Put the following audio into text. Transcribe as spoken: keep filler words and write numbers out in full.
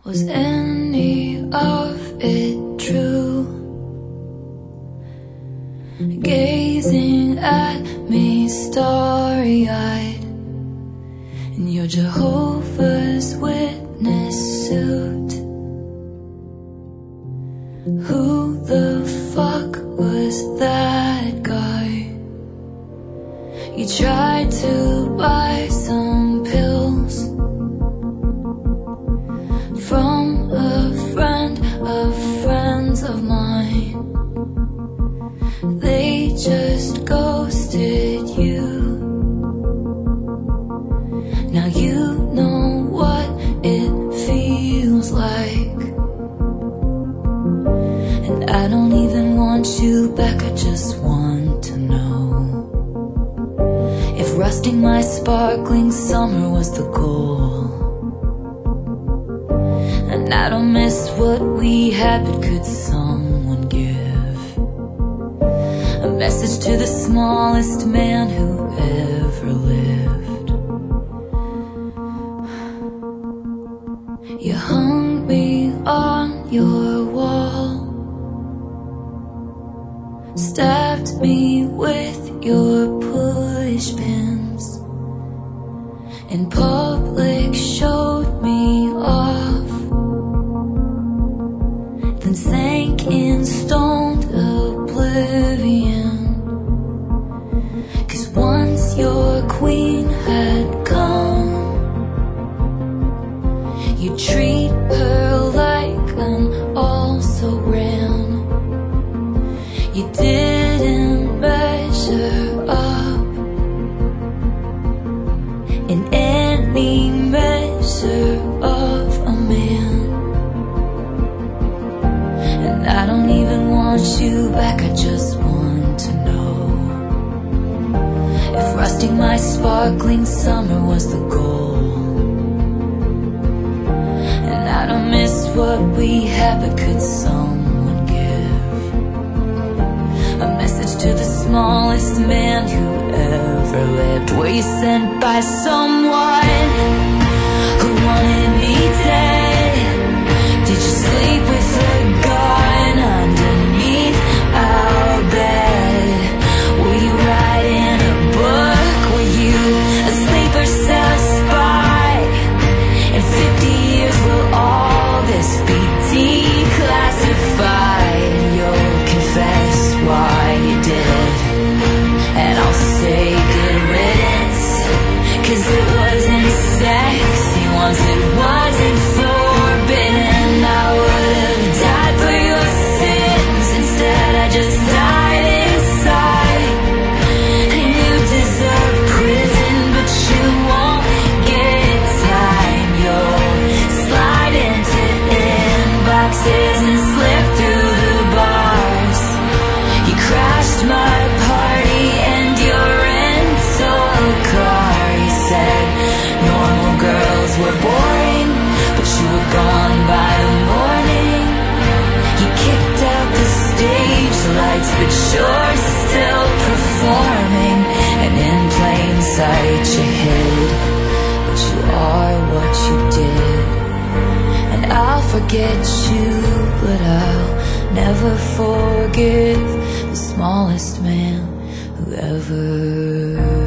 Was any of it true? Gazing at me starry-eyed in your Jehovah's Witness suit. Who the fuck was that guy? You tried to buy some pills from a friend of friends of mine. They just ghosted you. Now you know what it feels like, and I don't even want you back, I just want to know if rusting my sparkling summer was the goal. And I don't miss what we had, but could someone give a message to the smallest man who ever lived? You hung me on your wall, stabbed me with your push pins, in public showed me off, then sank in stoned oblivion. Cause once your queen had come, you treat her like an also-ran. You didn't measure up in any measure of a man. And I don't even want you back, I just want to know if rusting my sparkling summer was the goal. And I don't miss what we had, but could someone give a message to the smallest man who ever lived? Were you sent by someone who wanted me dead? Did you sleep with a gun underneath our bed? Were you writing a book? Were you a sleeper cell spy? In fifty years will all this be declassified, and you'll confess why you did, and I'll say good riddance. Cause it wasn't sexy once it wasn't forbidden. I would've died for your sins, instead I just died inside. And you deserve prison, but you won't get time. You'll slide into inboxes and slip through the bars. You crashed my party and your rental car. You said normal girls were boring, but you were gone by the morning. You kicked out the stage lights, but you're still performing. And in plain sight you hid, but you are what you did. And I'll forget you, but I'll never forgive the smallest man who ever